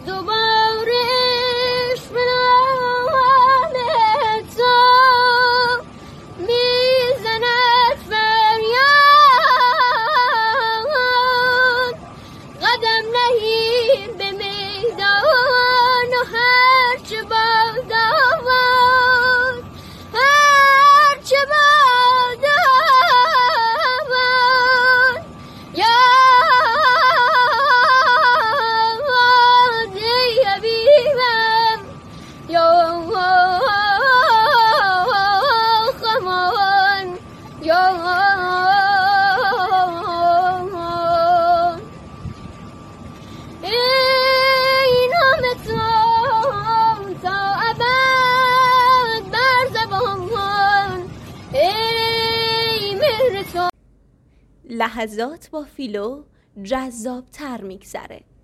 دوباره عشق به نام تو میزند فریاد. قدم نهیم به میدان و هرچه باد آباد، هرچه باد آباد. یاد ای حبیبم، یا خمان، یا ای نام تو تا ابد بر زبان، ای مهر تو. لحظات با فیلو جذاب‌تر میگذره.